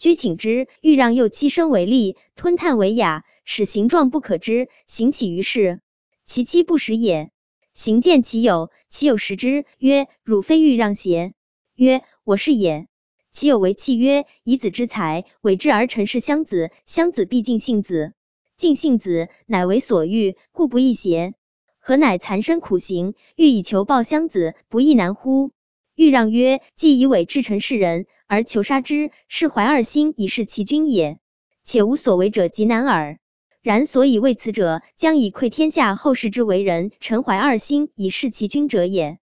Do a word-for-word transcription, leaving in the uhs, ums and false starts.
居请之，欲让右妻生为利，吞炭为雅，使形状不可知，行起于世。其妻不识也。行见其有，其有识之，曰：汝非欲让邪？曰：我是也。其有为契曰：以子之财，委之而陈氏襄子，襄子必尽信子，尽信子，乃为所欲，故不义邪？何乃残身苦行，欲以求报襄子，不亦难乎？欲让曰：既以委至陈氏人，而求杀之，是怀二心以示其君也。且无所为者极难耳。然所以为此者，将以窥天下后世之为人，陈怀二心以示其君者也。